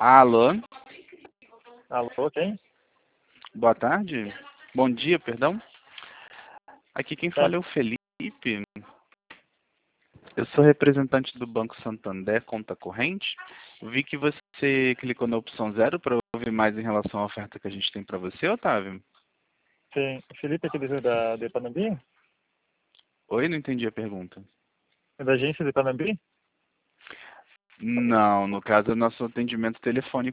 Alô, Alô, quem? boa tarde. Bom dia, perdão. Aqui quem Tá. fala é o Felipe. Eu sou representante do Banco Santander, conta corrente. Vi que você clicou na opção 0 para ouvir mais em relação à oferta que a gente tem para você, Otávio. Sim, Felipe aqui de Panambi? Oi, não entendi a pergunta. É da agência de Panambi? Não, no caso é nosso atendimento telefônico